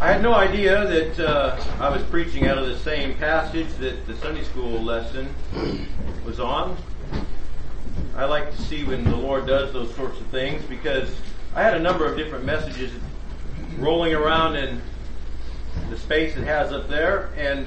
I had no idea that I was preaching out of the same passage that the Sunday school lesson was on. I like to see when the Lord does those sorts of things because I had a number of different messages rolling around in the space it has up there, and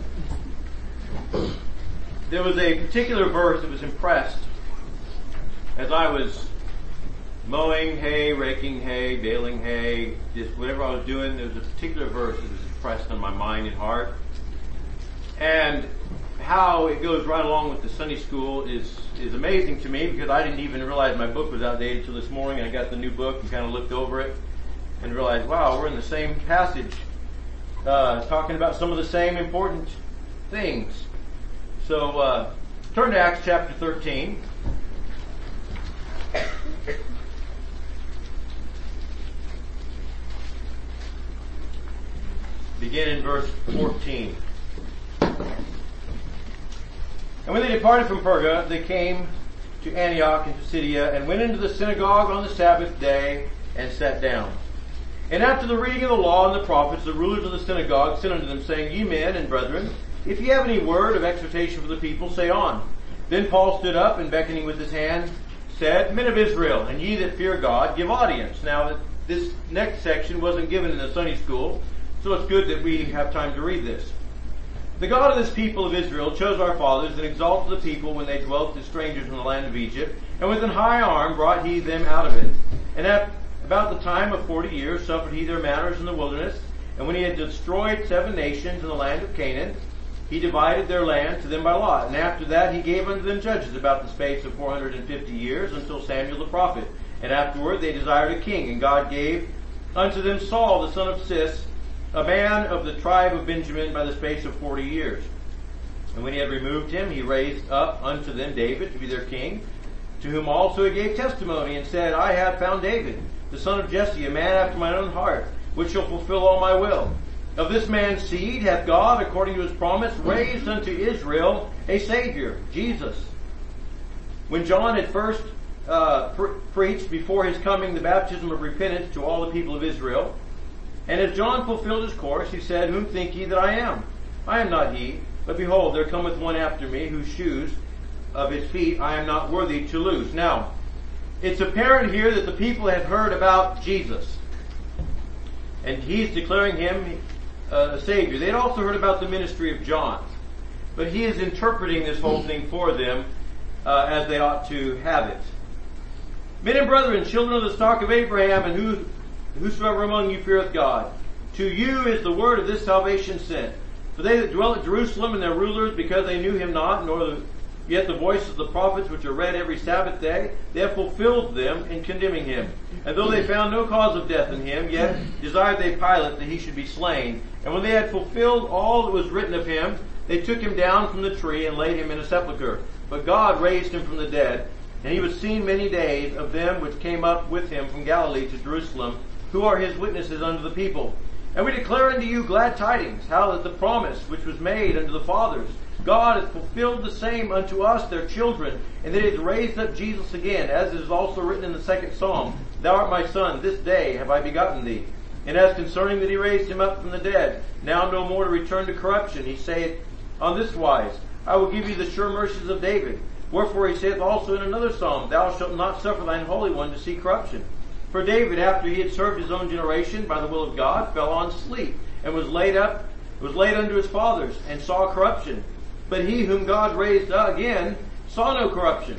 there was a particular verse that was impressed as I was mowing hay, raking hay, baling hay, just whatever I was doing. There was a particular verse that was impressed on my mind and heart. And how it goes right along with the Sunday school is amazing to me because I didn't even realize my book was outdated until this morning. I got the new book and kind of looked over it and realized, wow, we're in the same passage, talking about some of the same important things. So, turn to Acts chapter 13. Begin in verse 14. And when they departed from Perga, they came to Antioch in Pisidia and went into the synagogue on the Sabbath day and sat down. And after the reading of the law and the prophets, the rulers of the synagogue said unto them, saying, Ye men and brethren, if ye have any word of exhortation for the people, say on. Then Paul stood up and beckoning with his hand said, Men of Israel, and ye that fear God, give audience. Now, this next section wasn't given in the Sunday school, so it's good that we have time to read this. The God of this people of Israel chose our fathers and exalted the people when they dwelt as strangers in the land of Egypt, and with an high arm brought he them out of it. And at about the time of 40 years suffered he their manners in the wilderness, and when he had destroyed 7 nations in the land of Canaan, he divided their land to them by lot. And after that he gave unto them judges about the space of 450 years until Samuel the prophet. And afterward they desired a king, and God gave unto them Saul the son of Cis, a man of the tribe of Benjamin, by the space of 40 years. And when he had removed him, he raised up unto them David to be their king, to whom also he gave testimony, and said, I have found David, the son of Jesse, a man after mine own heart, which shall fulfill all my will. Of this man's seed hath God, according to his promise, raised unto Israel a Savior, Jesus. When John had first preached before his coming the baptism of repentance to all the people of Israel, and as John fulfilled his course, he said, Whom think ye that I am? I am not he, but behold, there cometh one after me, whose shoes of his feet I am not worthy to loose. Now, it's apparent here that the people had heard about Jesus, and he's declaring him a Savior. They had also heard about the ministry of John, but he is interpreting this whole thing for them as they ought to have it. Men and brethren, children of the stock of Abraham, and whosoever among you feareth God, to you is the word of this salvation sent. For they that dwell at Jerusalem and their rulers, because they knew him not, nor yet the voice of the prophets which are read every Sabbath day, they have fulfilled them in condemning him. And though they found no cause of death in him, yet desired they Pilate that he should be slain. And when they had fulfilled all that was written of him, they took him down from the tree and laid him in a sepulchre. But God raised him from the dead, and he was seen many days of them which came up with him from Galilee to Jerusalem, who are his witnesses unto the people. And we declare unto you glad tidings, how that the promise which was made unto the fathers, God hath fulfilled the same unto us, their children, and that he hath raised up Jesus again, as it is also written in the 2nd Psalm, Thou art my son, this day have I begotten thee. And as concerning that he raised him up from the dead, now no more to return to corruption, he saith on this wise, I will give you the sure mercies of David. Wherefore he saith also in another Psalm, Thou shalt not suffer thine Holy One to see corruption. For David, after he had served his own generation by the will of God, fell on sleep, and was laid unto his fathers, and saw corruption. But he whom God raised again saw no corruption.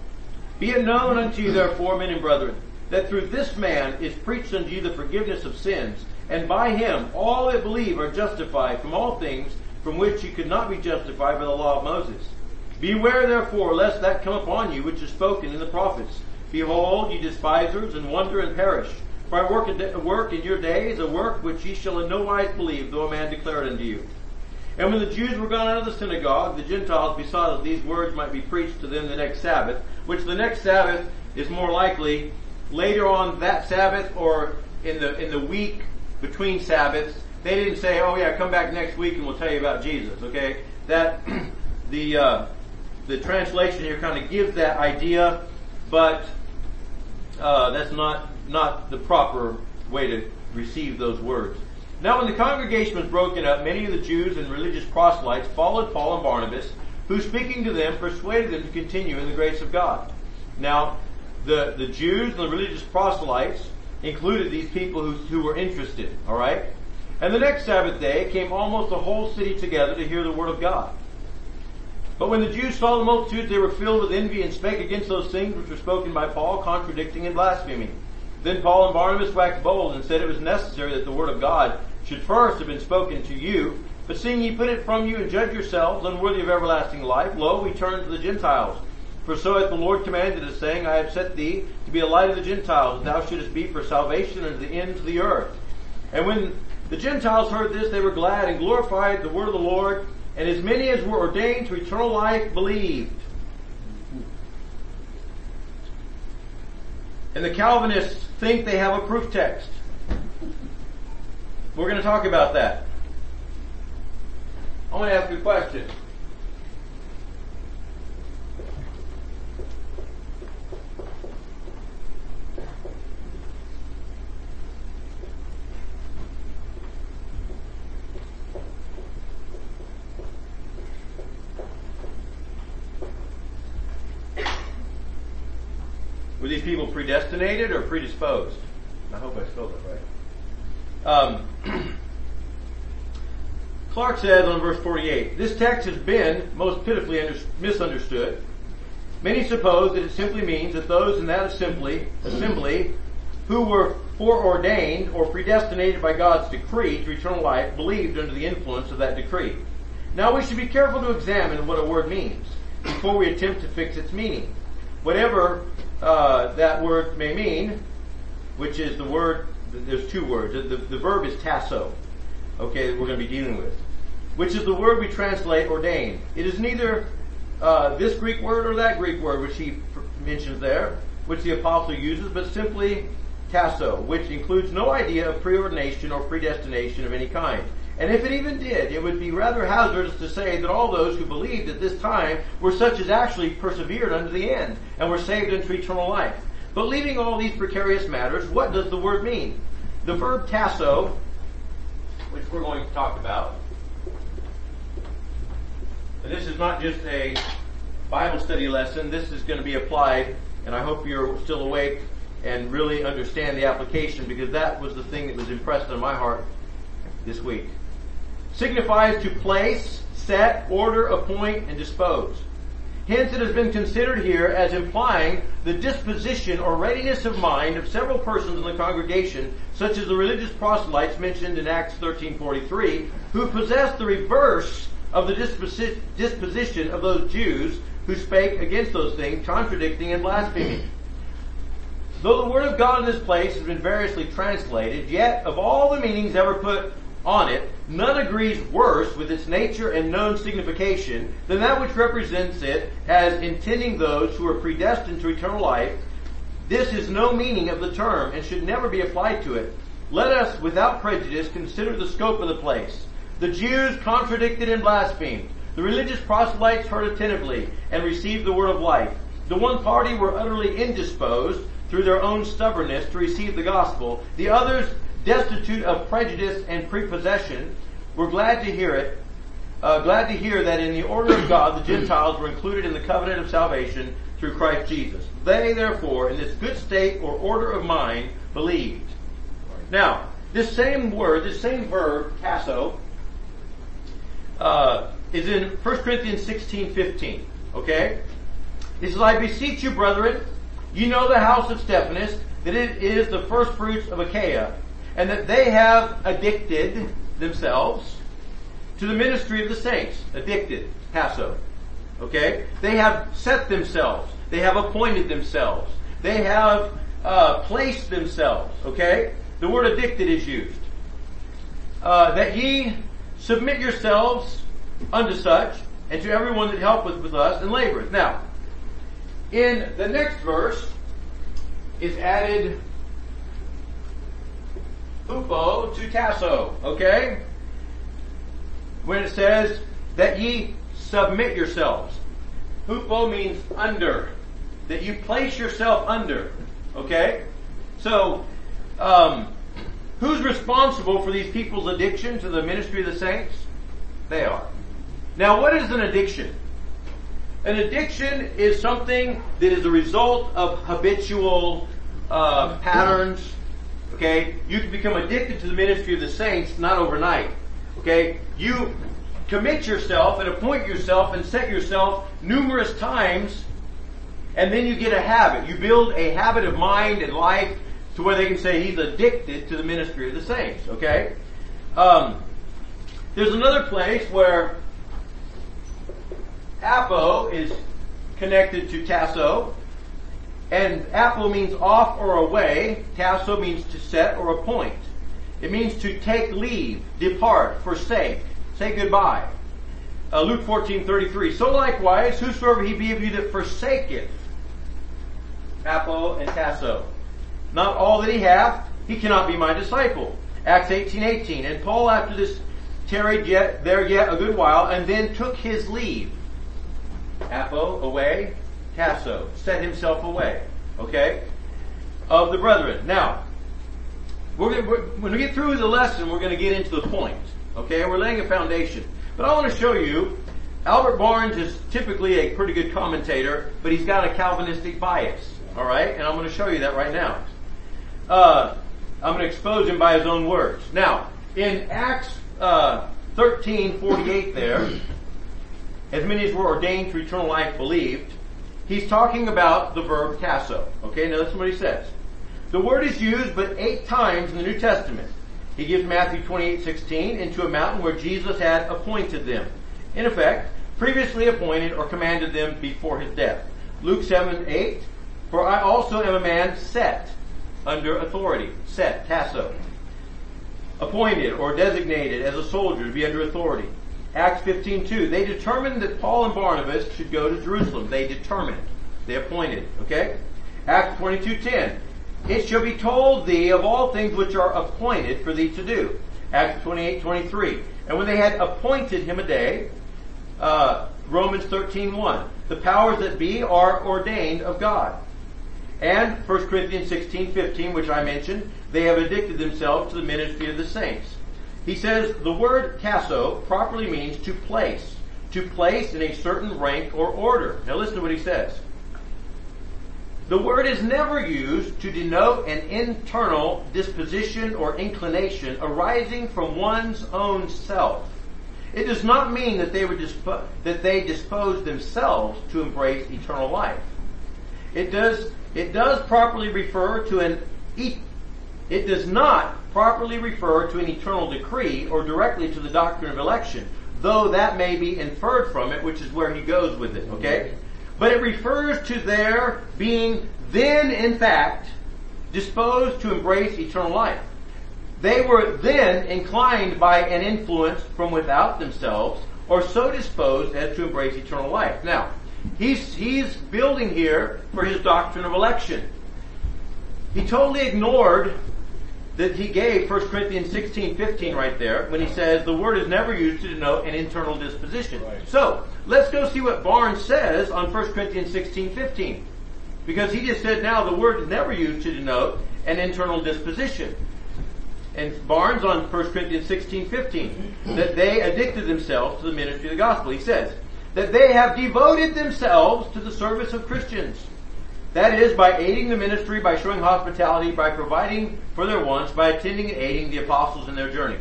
Be it known unto you therefore, men and brethren, that through this man is preached unto you the forgiveness of sins, and by him all that believe are justified from all things from which you could not be justified by the law of Moses. Beware therefore lest that come upon you which is spoken in the prophets. Behold, ye despisers, and wonder and perish. For I work in your days, a work which ye shall in no wise believe, though a man declare it unto you. And when the Jews were gone out of the synagogue, the Gentiles besought that these words might be preached to them the next Sabbath, which the next Sabbath is more likely later on that Sabbath or in the week between Sabbaths. They didn't say, oh yeah, come back next week and we'll tell you about Jesus, okay? That, the translation here kind of gives that idea, but that's not the proper way to receive those words. Now when the congregation was broken up, many of the Jews and religious proselytes followed Paul and Barnabas, who speaking to them persuaded them to continue in the grace of God. Now, the Jews and the religious proselytes included these people who were interested, alright? And the next Sabbath day came almost the whole city together to hear the word of God. But when the Jews saw the multitudes, they were filled with envy and spake against those things which were spoken by Paul, contradicting and blaspheming. Then Paul and Barnabas waxed bold and said it was necessary that the word of God should first have been spoken to you. But seeing ye put it from you and judge yourselves unworthy of everlasting life, lo, we turn to the Gentiles. For so hath the Lord commanded us, saying, I have set thee to be a light of the Gentiles, that thou shouldest be for salvation unto the ends of the earth. And when the Gentiles heard this, they were glad and glorified the word of the Lord, and as many as were ordained to eternal life believed. And the Calvinists think they have a proof text. We're going to talk about that. I want to ask you a question. Were these people predestinated or predisposed? I hope I spelled it right. Clark says on verse 48, this text has been most pitifully misunderstood. Many suppose that it simply means that those in that assembly who were foreordained or predestinated by God's decree to eternal life believed under the influence of that decree. Now we should be careful to examine what a word means before we attempt to fix its meaning. Whatever that word may mean, which is the word, there's two words. The verb is tasso, okay, that we're going to be dealing with, which is the word we translate ordained. It is neither this Greek word or that Greek word which he mentions there, which the apostle uses, but simply tasso, which includes no idea of preordination or predestination of any kind. And if it even did, it would be rather hazardous to say that all those who believed at this time were such as actually persevered unto the end and were saved unto eternal life. But leaving all these precarious matters, what does the word mean? The verb tasso, which we're going to talk about, and this is not just a Bible study lesson, this is going to be applied, and I hope you're still awake and really understand the application, because that was the thing that was impressed on my heart this week. Signifies to place, set, order, appoint, and dispose. Hence it has been considered here as implying the disposition or readiness of mind of several persons in the congregation, such as the religious proselytes mentioned in Acts 13:43, who possessed the reverse of the disposition of those Jews who spake against those things, contradicting and blaspheming. Though the word of God in this place has been variously translated, yet of all the meanings ever put on it, none agrees worse with its nature and known signification than that which represents it as intending those who are predestined to eternal life. This is no meaning of the term and should never be applied to it. Let us, without prejudice, consider the scope of the place. The Jews contradicted and blasphemed. The religious proselytes heard attentively and received the word of life. The one party were utterly indisposed through their own stubbornness to receive the gospel. The others, destitute of prejudice and prepossession, were glad to hear that in the order of God the Gentiles were included in the covenant of salvation through Christ Jesus. They, therefore, in this good state or order of mind, believed. Now, this same word, this same verb, tasso, is in 1 Corinthians 16:15. Okay? It says, I beseech you, brethren, you know the house of Stephanas, that it is the first fruits of Achaia, and that they have addicted themselves to the ministry of the saints. Addicted, tasso. Okay? They have set themselves. They have appointed themselves. They have placed themselves. Okay? The word addicted is used. That ye submit yourselves unto such, and to everyone that helpeth with us and laboreth. Now, in the next verse is added hupo to tasso, okay? When it says that ye submit yourselves. Hupo means under. That you place yourself under, okay? So, Who's responsible for these people's addiction to the ministry of the saints? They are. Now, what is an addiction? An addiction is something that is a result of habitual patterns. Okay? You can become addicted to the ministry of the saints not overnight. Okay? You commit yourself and appoint yourself and set yourself numerous times, and then you get a habit. You build a habit of mind and life to where they can say he's addicted to the ministry of the saints. Okay? There's another place where apo is connected to tasso, and apo means off or away. Tasso means to set or appoint. It means to take leave, depart, forsake, say goodbye. Luke 14:33. So likewise, whosoever he be of you that forsaketh, apo and tasso, not all that he hath, he cannot be my disciple. Acts 18:18. And Paul after this tarried there yet a good while, and then took his leave. Apo, away, tasso, set himself away. Okay? Of the brethren. Now, when we get through the lesson, we're going to get into the point. Okay? We're laying a foundation. But I want to show you, Albert Barnes is typically a pretty good commentator, but he's got a Calvinistic bias. Alright? And I'm going to show you that right now. I'm going to expose him by his own words. Now, in Acts 13:48 there, as many as were ordained to eternal life believed, he's talking about the verb tasso. Okay, now listen what he says. The word is used but 8 times in the New Testament. He gives Matthew 28:16, into a mountain where Jesus had appointed them. In effect, previously appointed or commanded them before his death. Luke 7:8, for I also am a man set under authority. Set, tasso. Appointed or designated as a soldier to be under authority. Acts 15:2. They determined that Paul and Barnabas should go to Jerusalem. They determined. They appointed. Okay? Acts 22:10. It shall be told thee of all things which are appointed for thee to do. Acts 28:23. And when they had appointed him a day, Romans 13:1. The powers that be are ordained of God. And 1 Corinthians 16:15, which I mentioned, they have addicted themselves to the ministry of the saints. He says the word tasso properly means to place in a certain rank or order. Now listen to what he says. The word is never used to denote an internal disposition or inclination arising from one's own self. It does not mean that they dispose themselves to embrace eternal life. It does properly refer to it does not properly refer to an eternal decree or directly to the doctrine of election, though that may be inferred from it, which is where he goes with it, okay? But it refers to their being then, in fact, disposed to embrace eternal life. They were then inclined by an influence from without themselves, or so disposed as to embrace eternal life. Now, he's building here for his doctrine of election. He totally ignored that he gave 1 Corinthians 16:15 right there when he says the word is never used to denote an internal disposition. Right. So, let's go see what Barnes says on 1 Corinthians 16:15. Because he just said now the word is never used to denote an internal disposition. And Barnes on 1 Corinthians 16:15, that they addicted themselves to the ministry of the gospel. He says that they have devoted themselves to the service of Christians. That is, by aiding the ministry, by showing hospitality, by providing for their wants, by attending and aiding the apostles in their journey.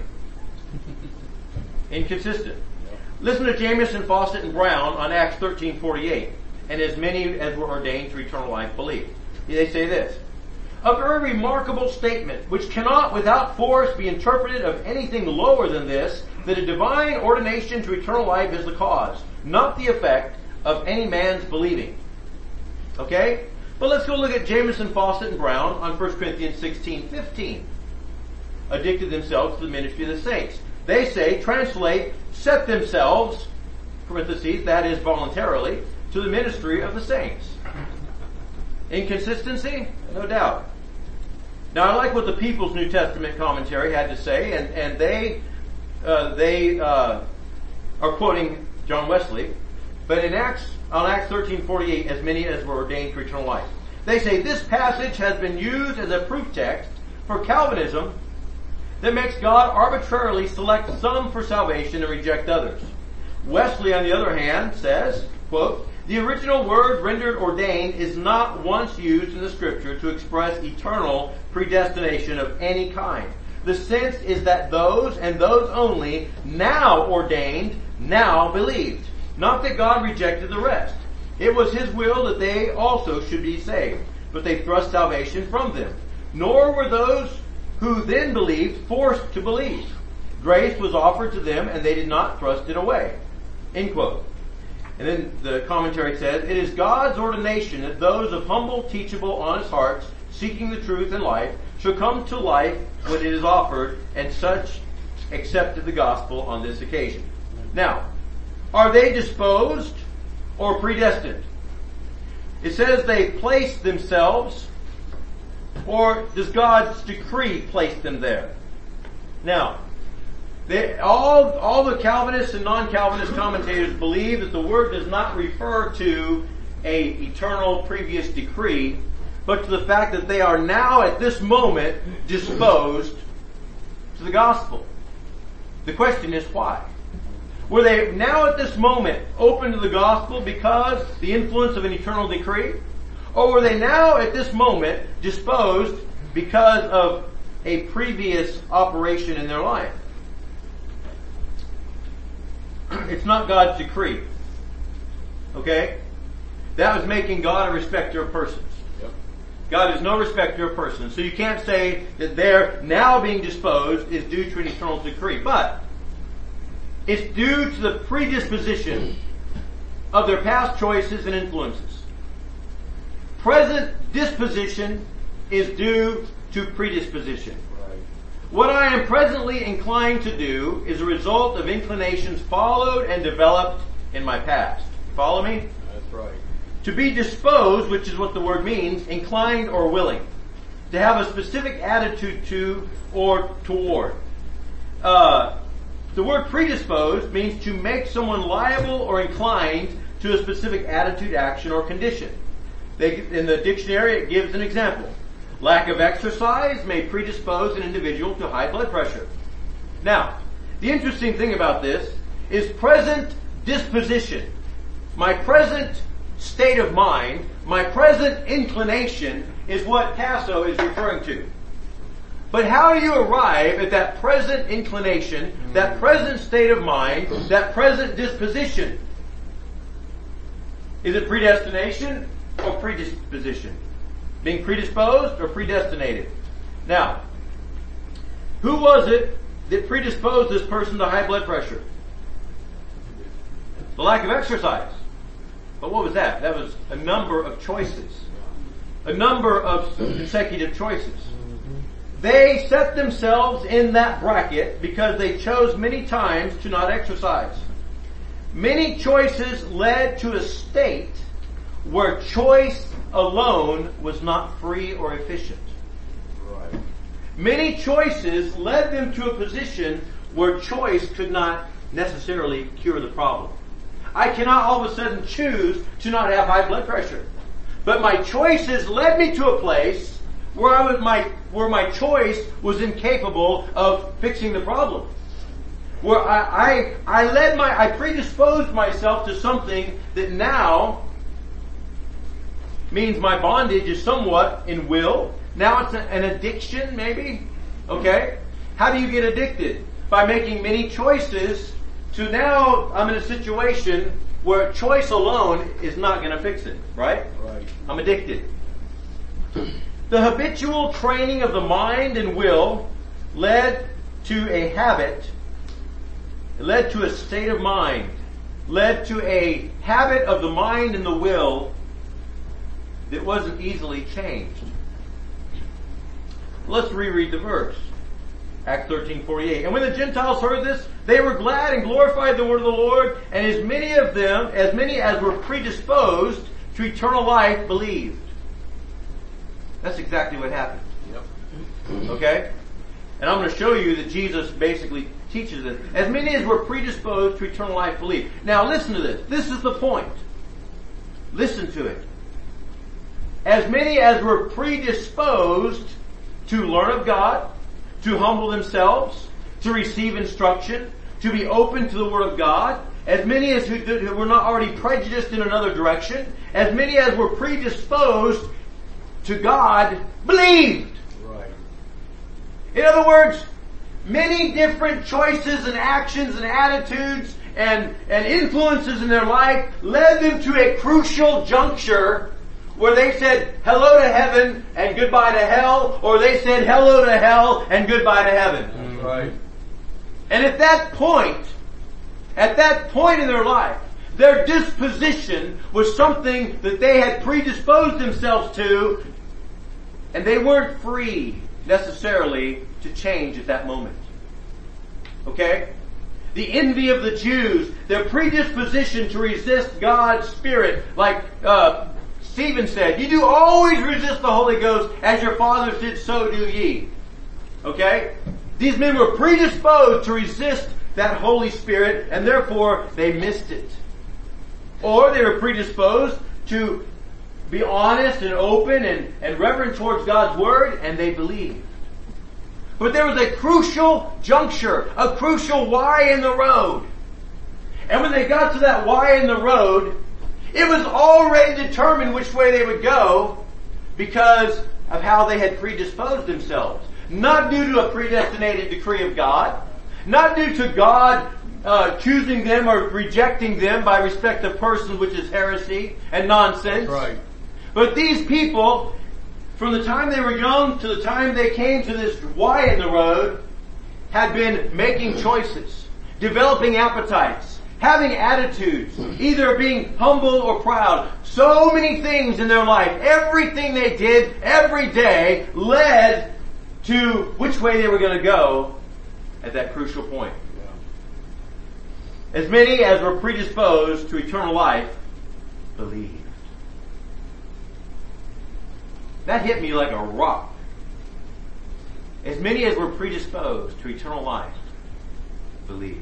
Inconsistent. Listen to Jamieson, Fawcett, and Brown on Acts 13:48. And as many as were ordained to eternal life believed. They say this. A very remarkable statement, which cannot without force be interpreted of anything lower than this, that a divine ordination to eternal life is the cause, not the effect of any man's believing. Okay? But let's go look at Jamieson, Fawcett, and Brown on 1 Corinthians 16:15. Addicted themselves to the ministry of the saints. They say, translate, set themselves, parentheses, that is voluntarily, to the ministry of the saints. Inconsistency? No doubt. Now I like what the People's New Testament commentary had to say, and they are quoting John Wesley, but on Acts 13:48, as many as were ordained for eternal life. They say this passage has been used as a proof text for Calvinism that makes God arbitrarily select some for salvation and reject others. Wesley, on the other hand, says, quote, the original word rendered ordained is not once used in the scripture to express eternal predestination of any kind. The sense is that those and those only now ordained, now believed. Not that God rejected the rest. It was His will that they also should be saved, but they thrust salvation from them. Nor were those who then believed forced to believe. Grace was offered to them and they did not thrust it away. End quote. And then the commentary says, it is God's ordination that those of humble, teachable, honest hearts, seeking the truth and life, shall come to life when it is offered, and such accepted the gospel on this occasion. Now, are they disposed or predestined? It says they place themselves, or does God's decree place them there? Now, all the Calvinists and non-Calvinist commentators believe that the word does not refer to a eternal previous decree, but to the fact that they are now at this moment disposed to the gospel. The question is why? Were they now at this moment open to the gospel because the influence of an eternal decree? Or were they now at this moment disposed because of a previous operation in their life? It's not God's decree. Okay? That was making God a respecter of persons. Yep. God is no respecter of persons. So you can't say that their now being disposed is due to an eternal decree. But it's due to the predisposition of their past choices and influences. Present disposition is due to predisposition. What I am presently inclined to do is a result of inclinations followed and developed in my past. Follow me? That's right. To be disposed, which is what the word means, inclined or willing. To have a specific attitude to or toward. The word predisposed means to make someone liable or inclined to a specific attitude, action, or condition. In the dictionary it gives an example. Lack of exercise may predispose an individual to high blood pressure. Now, the interesting thing about this is present disposition. My present state of mind, my present inclination is what Tasso is referring to. But how do you arrive at that present inclination, that present state of mind, that present disposition? Is it predestination or predisposition? Being predisposed or predestinated? Now, who was it that predisposed this person to high blood pressure? The lack of exercise. But what was that? That was a number of choices. A number of consecutive choices. They set themselves in that bracket because they chose many times to not exercise. Many choices led to a state where choice alone was not free or efficient. Right. Many choices led them to a position where choice could not necessarily cure the problem. I cannot all of a sudden choose to not have high blood pressure. But my choices led me to a place where my choice was incapable of fixing the problem. Where I predisposed myself to something that now means my bondage is somewhat in will. Now it's an addiction, maybe. Okay? How do you get addicted? By making many choices to now I'm in a situation where choice alone is not going to fix it. Right? Right. I'm addicted. The habitual training of the mind and will led to a habit, led to a state of mind, led to a habit of the mind and the will that wasn't easily changed. Let's reread the verse. Acts 13:48. And when the Gentiles heard this, they were glad and glorified the word of the Lord, and as many as were predisposed to eternal life believed. That's exactly what happened. Yep. Okay? And I'm going to show you that Jesus basically teaches it. As many as were predisposed to eternal life believed. Now listen to this. This is the point. Listen to it. As many as were predisposed to learn of God, to humble themselves, to receive instruction, to be open to the Word of God. As many as who were not already prejudiced in another direction, as many as were predisposed to God, believed. Right. In other words, many different choices and actions and attitudes and influences in their life led them to a crucial juncture where they said hello to heaven and goodbye to hell, or they said hello to hell and goodbye to heaven. That's right. And at that point in their life, their disposition was something that they had predisposed themselves to, and they weren't free necessarily to change at that moment. Okay? The envy of the Jews, their predisposition to resist God's Spirit, like Stephen said, you do always resist the Holy Ghost, as your fathers did, so do ye. Okay? These men were predisposed to resist that Holy Spirit, and therefore they missed it. Or they were predisposed to be honest and open and reverent towards God's Word, and they believed. But there was a crucial juncture, a crucial Y in the road. And when they got to that Y in the road, it was already determined which way they would go because of how they had predisposed themselves. Not due to a predestinated decree of God, not due to God choosing them or rejecting them by respect of persons, which is heresy and nonsense. That's right. But these people, from the time they were young to the time they came to this Y in the road, had been making choices, developing appetites, having attitudes, either being humble or proud. So many things in their life, everything they did every day led to which way they were going to go at that crucial point. As many as were predisposed to eternal life believed. That hit me like a rock. As many as were predisposed to eternal life believed.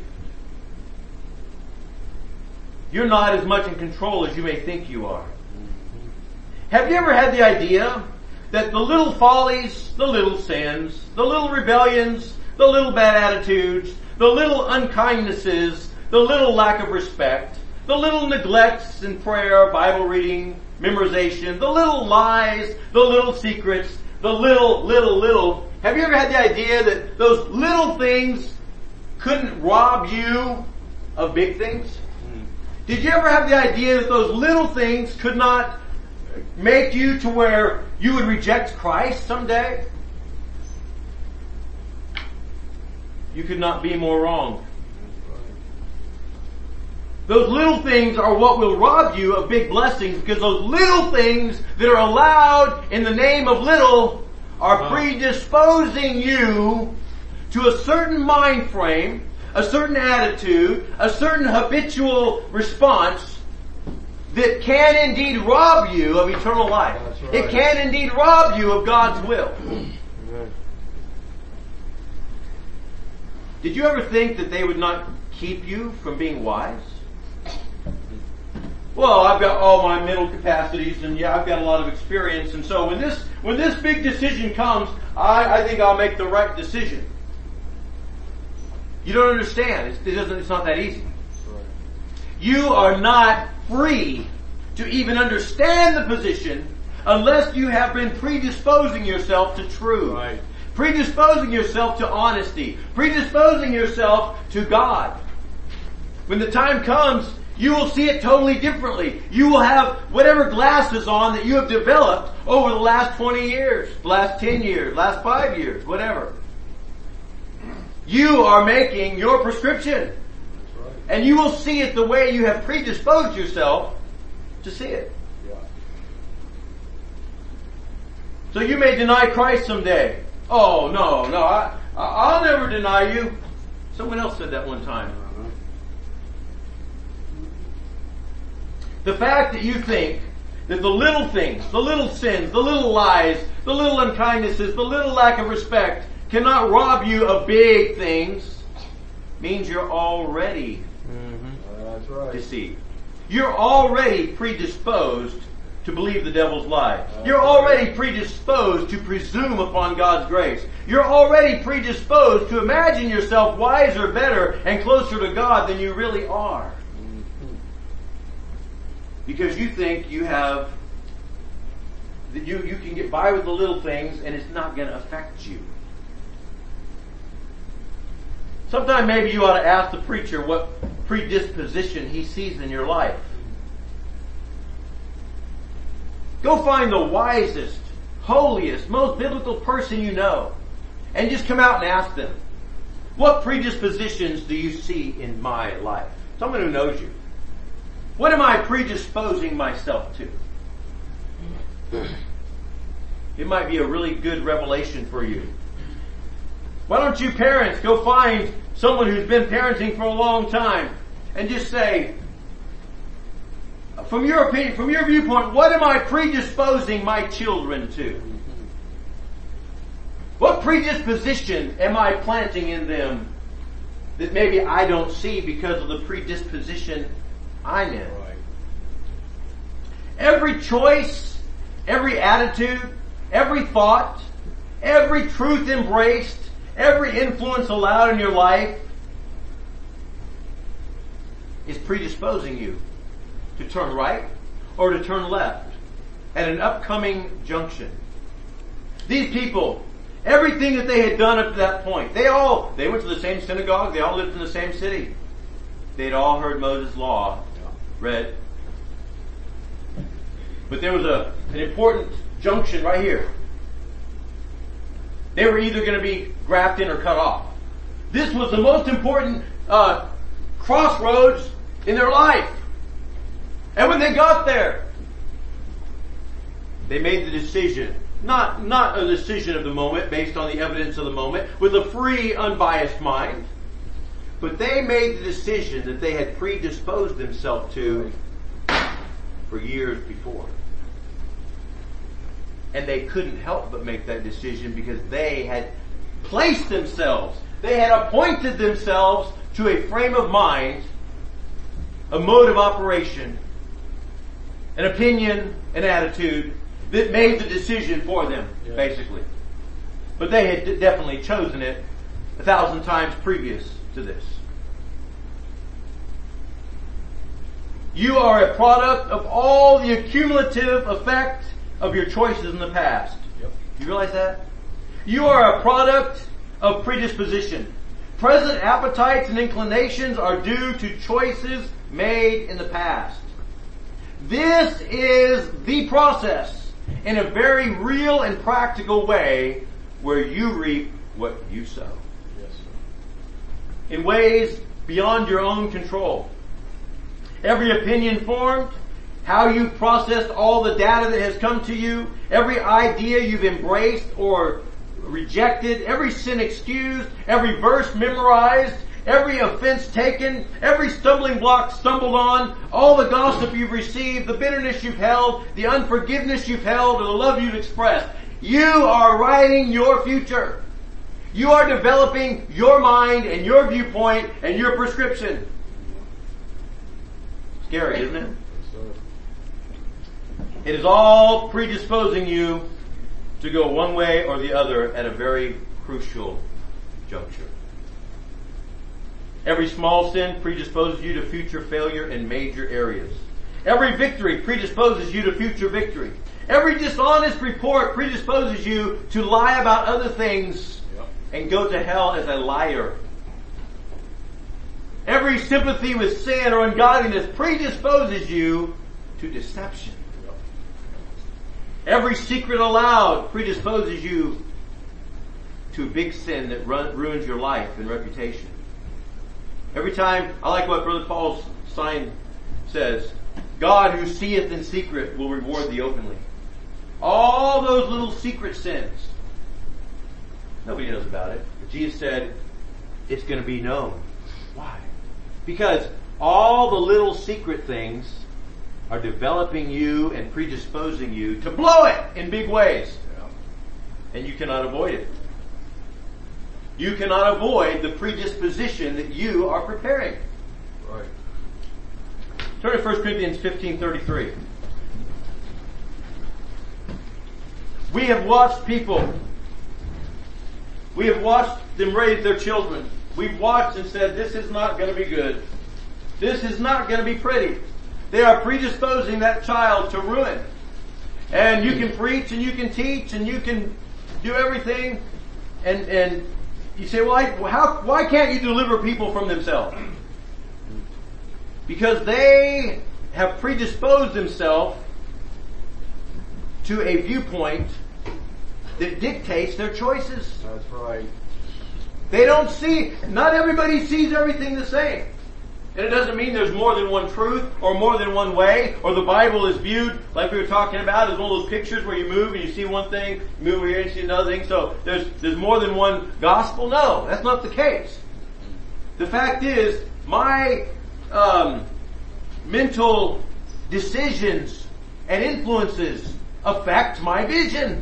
You're not as much in control as you may think you are. Have you ever had the idea that the little follies, the little sins, the little rebellions, the little bad attitudes, the little unkindnesses, the little lack of respect, the little neglects in prayer, Bible reading, memorization, the little lies, the little secrets, the little. Have you ever had the idea that those little things couldn't rob you of big things? Did you ever have the idea that those little things could not make you to where you would reject Christ someday? You could not be more wrong. Those little things are what will rob you of big blessings, because those little things that are allowed in the name of little are predisposing you to a certain mind frame, a certain attitude, a certain habitual response that can indeed rob you of eternal life. Right. It can indeed rob you of God's will. Amen. Did you ever think that they would not keep you from being wise? Well, I've got all my mental capacities, and I've got a lot of experience, and so when this big decision comes, I think I'll make the right decision. You don't understand. It's not that easy. Right. You are not free to even understand the position unless you have been predisposing yourself to truth. Right. Predisposing yourself to honesty. Predisposing yourself to God. When the time comes, you will see it totally differently. You will have whatever glasses on that you have developed over the last 20 years, the last 10 years, last 5 years, whatever. You are making your prescription. Right. And you will see it the way you have predisposed yourself to see it. Yeah. So you may deny Christ someday. Oh, no, I'll never deny you. Someone else said that one time. The fact that you think that the little things, the little sins, the little lies, the little unkindnesses, the little lack of respect cannot rob you of big things means you're already That's right. deceived. You're already predisposed to believe the devil's lie. You're already predisposed to presume upon God's grace. You're already predisposed to imagine yourself wiser, better, and closer to God than you really are. Because you think you have, that you can get by with the little things and it's not going to affect you. Sometime maybe you ought to ask the preacher what predisposition he sees in your life. Go find the wisest, holiest, most biblical person you know and just come out and ask them, what predispositions do you see in my life? Someone who knows you. What am I predisposing myself to? It might be a really good revelation for you. Why don't you parents go find someone who's been parenting for a long time and just say, from your opinion, from your viewpoint, what am I predisposing my children to? What predisposition am I planting in them that maybe I don't see because of the predisposition I'm in? Right. Every choice, every attitude, every thought, every truth embraced, every influence allowed in your life is predisposing you to turn right or to turn left at an upcoming junction. These people, everything that they had done up to that point, they went to the same synagogue, they all lived in the same city. They'd all heard Moses' law read. But there was an important junction right here. They were either going to be grafted in or cut off. This was the most important crossroads in their life. And when they got there, they made the decision, not a decision of the moment based on the evidence of the moment, with a free, unbiased mind, but they made the decision that they had predisposed themselves to for years before. And they couldn't help but make that decision because they had placed themselves, they had appointed themselves to a frame of mind, a mode of operation, an opinion, an attitude that made the decision for them, basically. But they had definitely chosen it 1,000 times previous to this. You are a product of all the accumulative effect of your choices in the past. Yep. You realize that? You are a product of predisposition. Present appetites and inclinations are due to choices made in the past. This is the process in a very real and practical way where you reap what you sow. Yes, sir. In ways beyond your own control. Every opinion formed, how you've processed all the data that has come to you, every idea you've embraced or rejected, every sin excused, every verse memorized, every offense taken, every stumbling block stumbled on, all the gossip you've received, the bitterness you've held, the unforgiveness you've held, or the love you've expressed. You are writing your future. You are developing your mind and your viewpoint and your prescription. Scary, isn't it? Yes, sir. It is all predisposing you to go one way or the other at a very crucial juncture. Every small sin predisposes you to future failure in major areas. Every victory predisposes you to future victory. Every dishonest report predisposes you to lie about other things and go to hell as a liar. Every sympathy with sin or ungodliness predisposes you to deception. Every secret allowed predisposes you to a big sin that ruins your life and reputation. Every time, I like what Brother Paul's sign says, God who seeth in secret will reward thee openly. All those little secret sins, nobody knows about it. But Jesus said, it's going to be known. Why? Because all the little secret things are developing you and predisposing you to blow it in big ways. And you cannot avoid it. You cannot avoid the predisposition that you are preparing. Right. Turn to 1 Corinthians 15:33. We have watched people. We have watched them raise their children. We've watched and said, this is not going to be good. This is not going to be pretty. They are predisposing that child to ruin. And you can preach and you can teach and you can do everything. And you say, well, why can't you deliver people from themselves? Because they have predisposed themselves to a viewpoint that dictates their choices. That's right. They don't see, not everybody sees everything the same. And it doesn't mean there's more than one truth or more than one way, or the Bible is viewed, like we were talking about, as one of those pictures where you move and you see one thing, you move over here and you see another thing, so there's more than one gospel. No, that's not the case. The fact is, my mental decisions and influences affect my vision.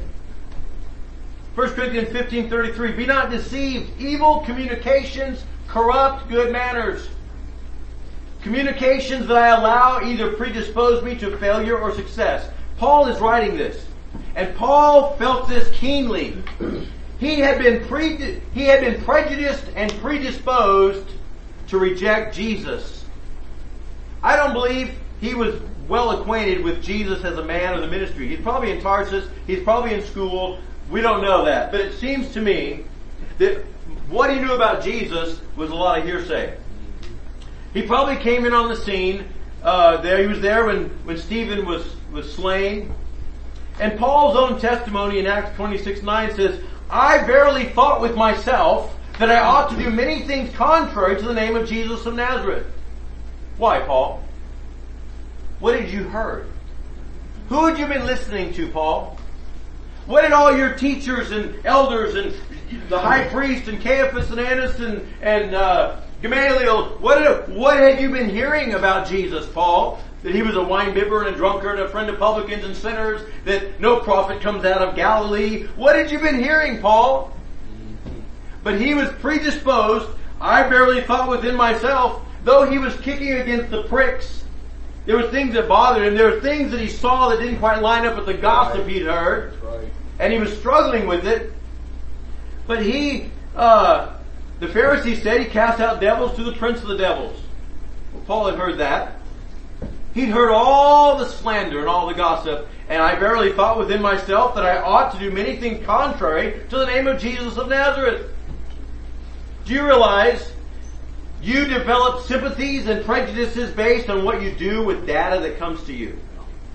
1 Corinthians 15:33, be not deceived, evil communications corrupt good manners. Communications that I allow either predispose me to failure or success. Paul is writing this, and Paul felt this keenly. He had been prejudiced and predisposed to reject Jesus. I don't believe he was well acquainted with Jesus as a man or the ministry. He's probably in Tarsus, he's probably in school. We don't know that. But it seems to me that what he knew about Jesus was a lot of hearsay. He probably came in on the scene. He was there when Stephen was slain. And Paul's own testimony in Acts 26:9 says, I verily thought with myself that I ought to do many things contrary to the name of Jesus of Nazareth. Why, Paul? What had you heard? Who had you been listening to, Paul? What did all your teachers and elders and the high priest and Caiaphas and Annas and Gamaliel, what had you been hearing about Jesus, Paul? That he was a winebibber and a drunkard, a friend of publicans and sinners, that no prophet comes out of Galilee. What had you been hearing, Paul? But he was predisposed. I barely thought within myself, though he was kicking against the pricks, there were things that bothered him. There were things that he saw that didn't quite line up with the gossip he'd heard. Right. And he was struggling with it. But the Pharisees said he cast out devils to the prince of the devils. Well, Paul had heard that. He'd heard all the slander and all the gossip. And I verily thought within myself that I ought to do many things contrary to the name of Jesus of Nazareth. Do you realize you develop sympathies and prejudices based on what you do with data that comes to you?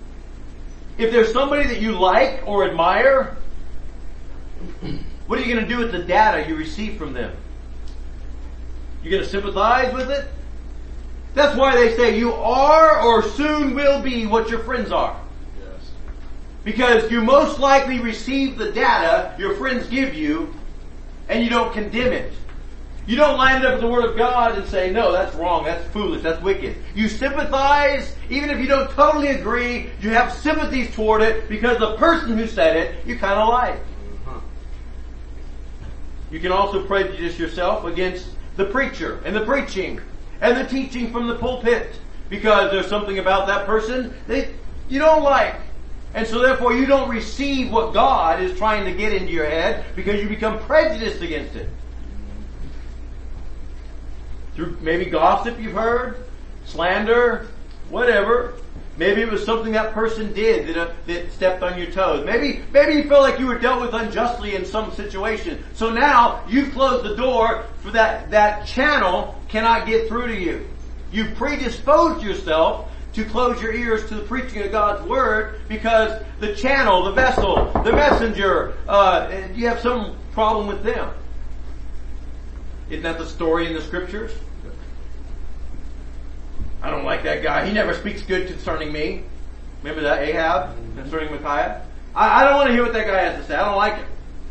If there's somebody that you like or admire, what are you going to do with the data you receive from them? You're going to sympathize with it? That's why they say you are or soon will be what your friends are. Yes. Because you most likely receive the data your friends give you and you don't condemn it. You don't line it up with the Word of God and say, no, that's wrong, that's foolish, that's wicked. You sympathize, even if you don't totally agree, you have sympathies toward it because the person who said it, you kind of like. You can also prejudice yourself against the preacher and the preaching and the teaching from the pulpit because there's something about that person that you don't like. And so therefore you don't receive what God is trying to get into your head because you become prejudiced against it. Through maybe gossip you've heard, slander, whatever. Maybe it was something that person did that stepped on your toes. Maybe you felt like you were dealt with unjustly in some situation. So now you've closed the door for that channel cannot get through to you. You've predisposed yourself to close your ears to the preaching of God's Word because the channel, the vessel, the messenger, you have some problem with them. Isn't that the story in the Scriptures? I don't like that guy. He never speaks good concerning me. Remember that Ahab concerning Micaiah? I don't want to hear what that guy has to say. I don't like it.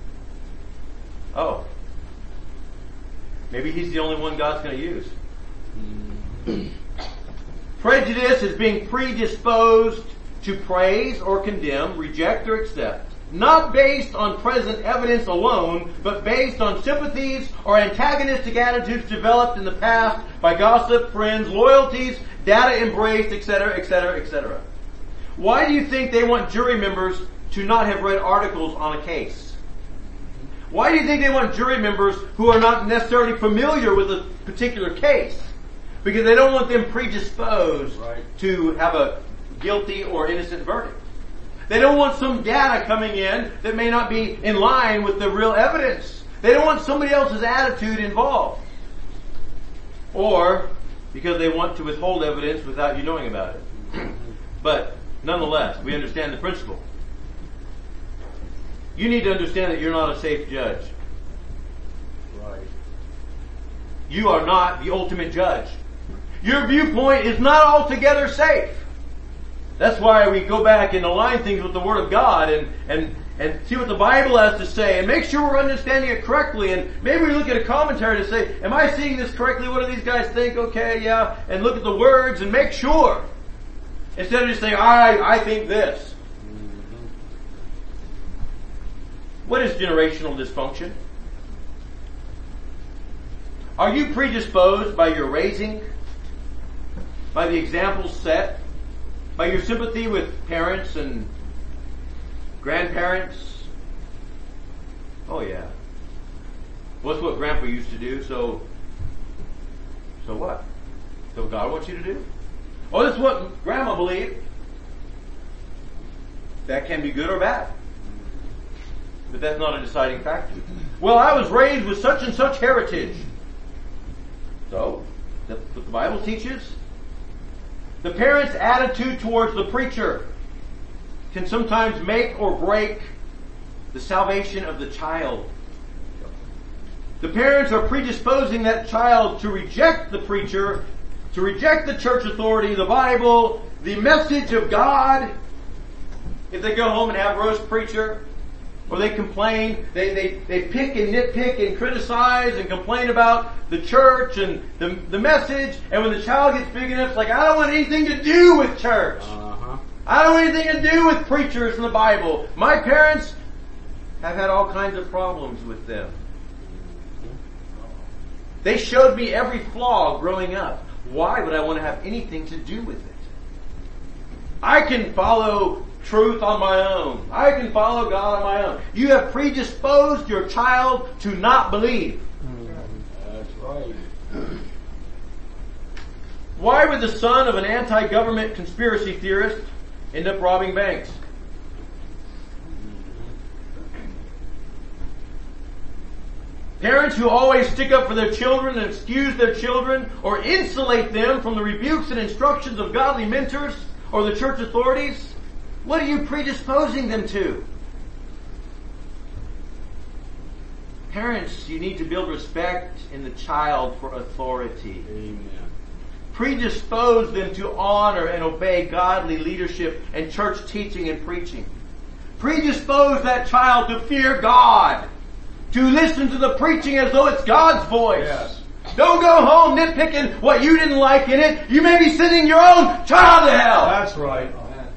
Oh. Maybe he's the only one God's going to use. Prejudice is being predisposed to praise or condemn, reject or accept. Not based on present evidence alone, but based on sympathies or antagonistic attitudes developed in the past by gossip, friends, loyalties, data embraced, etc., etc., etc. Why do you think they want jury members to not have read articles on a case? Why do you think they want jury members who are not necessarily familiar with a particular case? Because they don't want them predisposed to have a guilty or innocent verdict. They don't want some data coming in that may not be in line with the real evidence. They don't want somebody else's attitude involved. Or because they want to withhold evidence without you knowing about it. But nonetheless, we understand the principle. You need to understand that you're not a safe judge. Right. You are not the ultimate judge. Your viewpoint is not altogether safe. That's why we go back and align things with the Word of God and see what the Bible has to say and make sure we're understanding it correctly. And maybe we look at a commentary to say, am I seeing this correctly? What do these guys think? Okay, yeah. And look at the words and make sure. Instead of just saying, I think this. What is generational dysfunction? Are you predisposed by your raising? By the examples set? By your sympathy with parents and grandparents? Oh yeah. Well, that's what Grandpa used to do, so what? So God wants you to do? Oh, that's what Grandma believed. That can be good or bad. But that's not a deciding factor. Well, I was raised with such and such heritage. So, that's what the Bible teaches. The parent's attitude towards the preacher can sometimes make or break the salvation of the child. The parents are predisposing that child to reject the preacher, to reject the church authority, the Bible, the message of God. If they go home and have roast preacher, or they complain, they pick and nitpick and criticize and complain about the church and the message, and when the child gets big enough, it's like, I don't want anything to do with church. I don't want anything to do with preachers and the Bible. My parents have had all kinds of problems with them. They showed me every flaw growing up. Why would I want to have anything to do with it? I can follow truth on my own. I can follow God on my own. You have predisposed your child to not believe. That's right. Why would the son of an anti-government conspiracy theorist end up robbing banks? Parents who always stick up for their children and excuse their children or insulate them from the rebukes and instructions of godly mentors or the church authorities, what are you predisposing them to? Parents, you need to build respect in the child for authority. Amen. Predispose them to honor and obey godly leadership and church teaching and preaching. Predispose that child to fear God, to listen to the preaching as though it's God's voice. Yes. Don't go home nitpicking what you didn't like in it. You may be sending your own child to hell. That's right.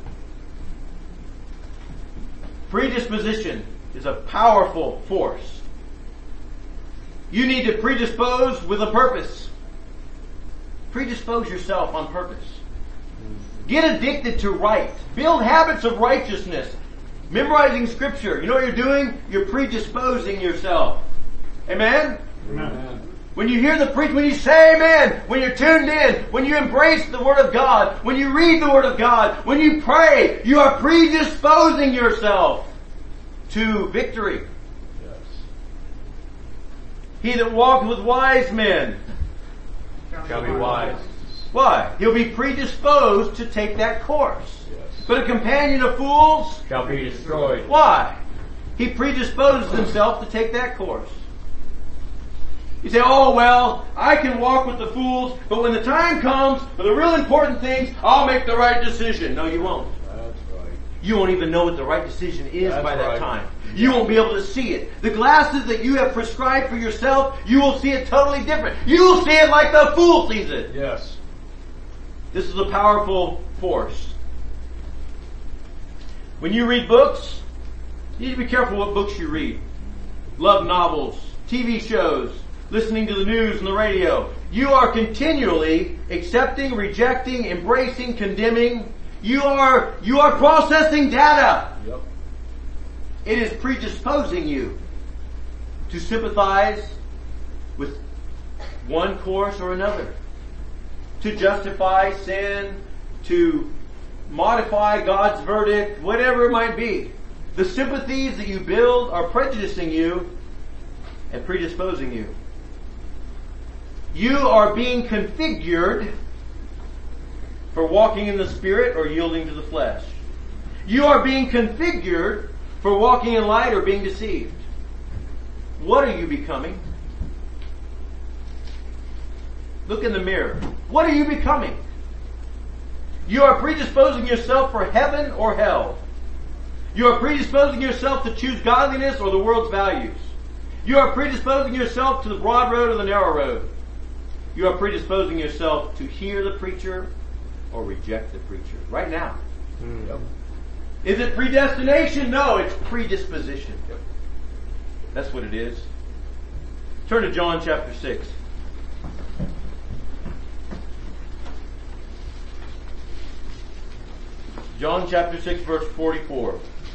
Predisposition is a powerful force. You need to predispose with a purpose. Predispose yourself on purpose. Get addicted to right. Build habits of righteousness. Memorizing scripture. You know what you're doing? You're predisposing yourself. Amen? Amen. When you hear the preach, when you say amen, when you're tuned in, when you embrace the Word of God, when you read the Word of God, when you pray, you are predisposing yourself to victory. Yes. He that walks with wise men shall be wise. Why? He'll be predisposed to take that course. Yes. But a companion of fools shall be destroyed. Why? He predisposes himself to take that course. You say, oh well, I can walk with the fools, but when the time comes for the real important things, I'll make the right decision. No, you won't. That's right. You won't even know what the right decision is That's by that right. time. You won't be able to see it. The glasses that you have prescribed for yourself, you will see it totally different. You will see it like the fool sees it. Yes. This is a powerful force. When you read books, you need to be careful what books you read. Love novels, TV shows, listening to the news and the radio. You are continually accepting, rejecting, embracing, condemning. You are processing data. Yep. It is predisposing you to sympathize with one course or another, to justify sin, to modify God's verdict, whatever it might be. The sympathies that you build are prejudicing you and predisposing you. You are being configured for walking in the Spirit or yielding to the flesh. You are being configured for walking in light or being deceived. What are you becoming? Look in the mirror. What are you becoming? You are predisposing yourself for heaven or hell. You are predisposing yourself to choose godliness or the world's values. You are predisposing yourself to the broad road or the narrow road. You are predisposing yourself to hear the preacher or reject the preacher. Right now. Yep. Is it predestination? No, it's predisposition. Yep. That's what it is. Turn to John chapter 6. John chapter 6 verse 44.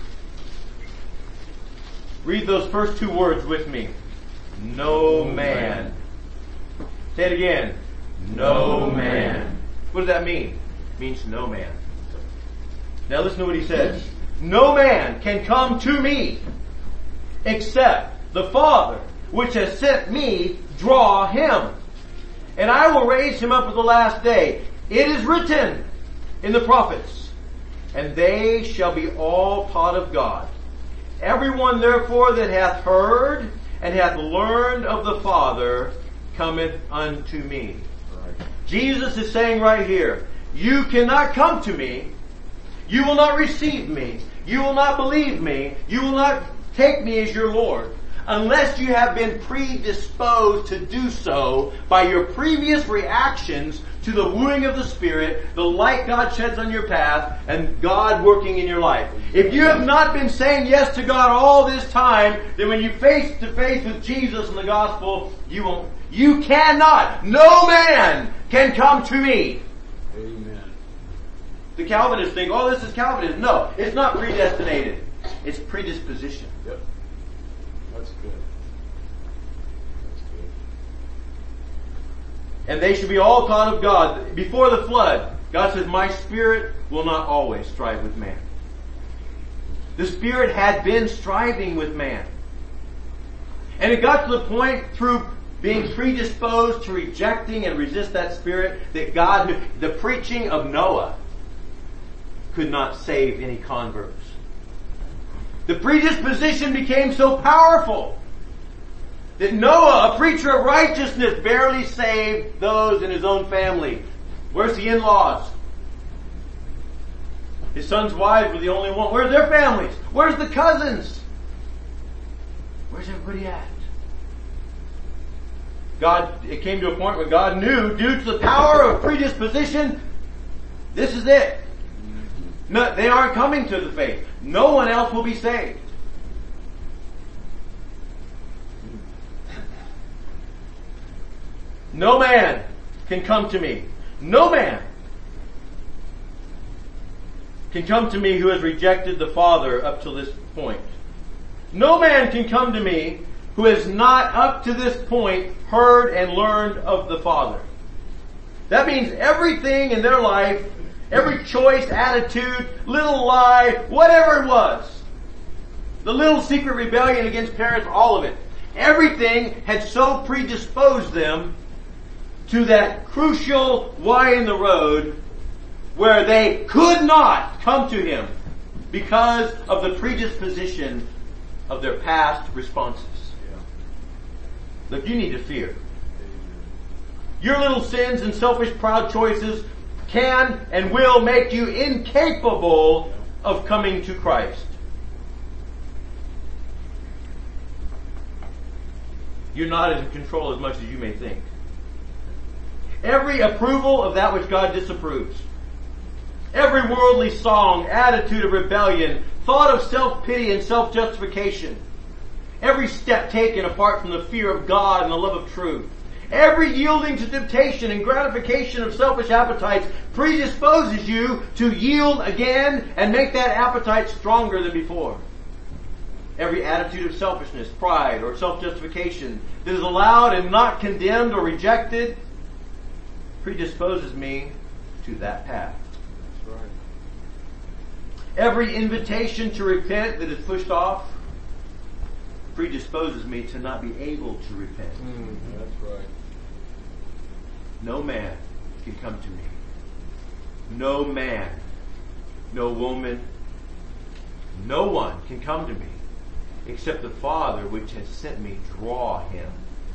Read those first two words with me. No man. Say it again. No man. What does that mean? It means no man. Now listen to what he says. No man can come to me except the Father which has sent me draw him. And I will raise him up at the last day. It is written in the prophets, and they shall be all taught of God. Everyone therefore that hath heard and hath learned of the Father cometh unto me. Right. Jesus is saying right here, you cannot come to me, you will not receive me, you will not believe me, you will not take me as your Lord, unless you have been predisposed to do so by your previous reactions to the wooing of the Spirit, the light God sheds on your path, and God working in your life. If you have not been saying yes to God all this time, then when you face to face with Jesus and the gospel, you cannot, no man can come to me. Amen. The Calvinists think, oh, this is Calvinism. No, it's not predestinated. It's predisposition. Yep. That's good. That's good. And they should be all taught of God. Before the flood, God says, my Spirit will not always strive with man. The Spirit had been striving with man. And it got to the point through being predisposed to rejecting and resist that Spirit that God, the preaching of Noah, could not save any converts. The predisposition became so powerful that Noah, a preacher of righteousness, barely saved those in his own family. Where's the in-laws? His son's wives were the only one. Where's their families? Where's the cousins? Where's everybody at? It came to a point where God knew, due to the power of predisposition, this is it. No, they aren't coming to the faith. No one else will be saved. No man can come to me. No man can come to me who has rejected the Father up to this point. No man can come to me who has not up to this point heard and learned of the Father. That means everything in their life, every choice, attitude, little lie, whatever it was, the little secret rebellion against parents, all of it, everything had so predisposed them to that crucial Y in the road where they could not come to Him because of the predisposition of their past responses. Look, you need to fear. Your little sins and selfish, proud choices can and will make you incapable of coming to Christ. You're not in control as much as you may think. Every approval of that which God disapproves, every worldly song, attitude of rebellion, thought of self-pity and self-justification, every step taken apart from the fear of God and the love of truth, every yielding to temptation and gratification of selfish appetites predisposes you to yield again and make that appetite stronger than before. every attitude of selfishness, pride, or self-justification that is allowed and not condemned or rejected predisposes me to that path. That's right. Every invitation to repent that is pushed off predisposes me to not be able to repent. That's right. No man can come to me. No man, no woman, no one can come to me except the Father which has sent me draw him.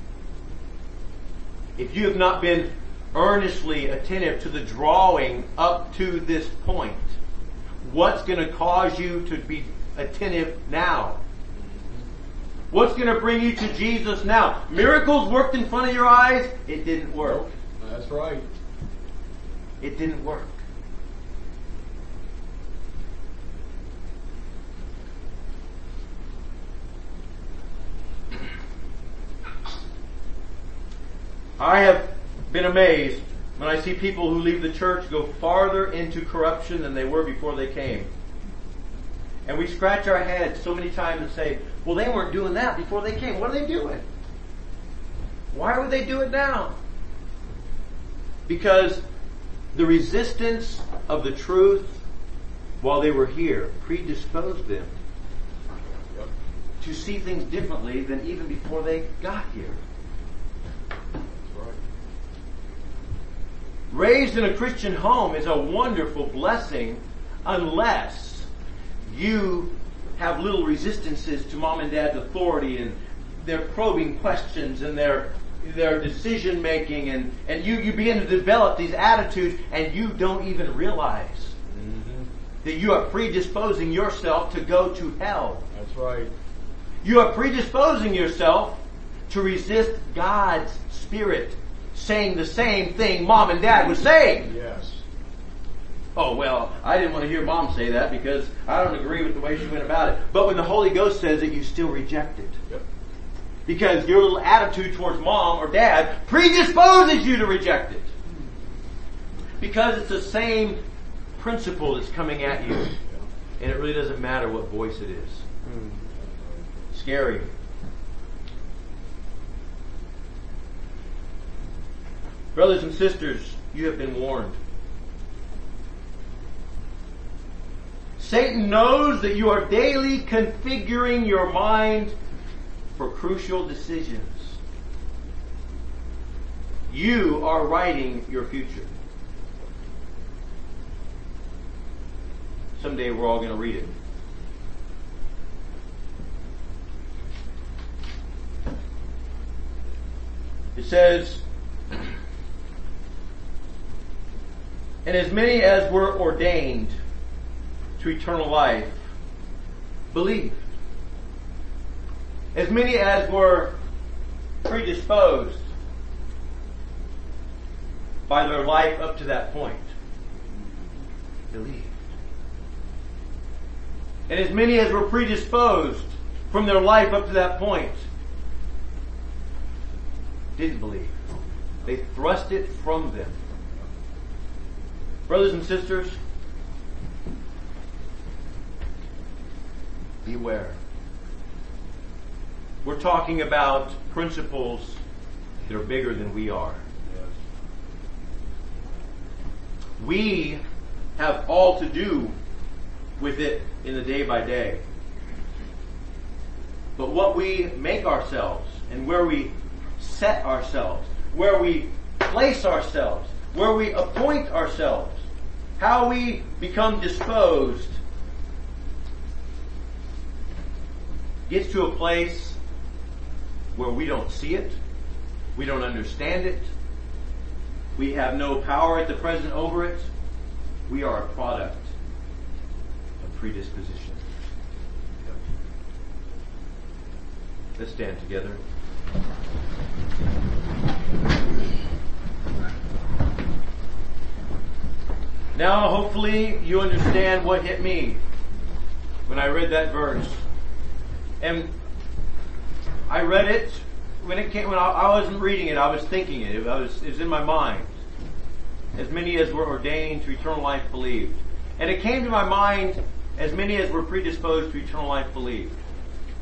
If you have not been earnestly attentive to the drawing up to this point, what's going to cause you to be attentive now? What's going to bring you to Jesus now? Miracles worked in front of your eyes? It didn't work. That's right. It didn't work. I have been amazed when I see people who leave the church go farther into corruption than they were before they came. And we scratch our heads so many times and say, well, they weren't doing that before they came. What are they doing? Why would they do it now? Because the resistance of the truth while they were here predisposed them to see things differently than even before they got here. Raised in a Christian home is a wonderful blessing unless you have little resistances to mom and dad's authority and their probing questions and their decision making and you begin to develop these attitudes and you don't even realize that you are predisposing yourself to go to hell. That's right. You are predisposing yourself to resist God's Spirit saying the same thing mom and dad was saying. Yes. Oh, well, I didn't want to hear mom say that because I don't agree with the way she went about it. But when the Holy Ghost says it, you still reject it. Yep. Because your little attitude towards mom or dad predisposes you to reject it. Because it's the same principle that's coming at you. And it really doesn't matter what voice it is. Scary. Brothers and sisters, you have been warned. Satan knows that you are daily configuring your mind for crucial decisions. You are writing your future. Someday we're all going to read it. It says, and as many as were ordained to eternal life believed. As many as were predisposed by their life up to that point believed. And as many as were predisposed from their life up to that point didn't believe. They thrust it from them. Brothers and sisters, beware. We're talking about principles that are bigger than we are. Yes. We have all to do with it in the day by day. But what we make ourselves and where we set ourselves, where we place ourselves, where we appoint ourselves, how we become disposed gets to a place where we don't see it, we don't understand it, we have no power at the present over it. We are a product of predisposition. Let's stand together. Now, hopefully, you understand what hit me when I read that verse. And I read it when I wasn't reading it, I was thinking it. It was in my mind. As many as were ordained to eternal life believed. And it came to my mind, as many as were predisposed to eternal life believed.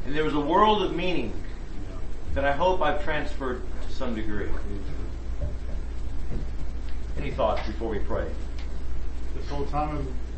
And there was a world of meaning that I hope I've transferred to some degree. Any thoughts before we pray? This whole time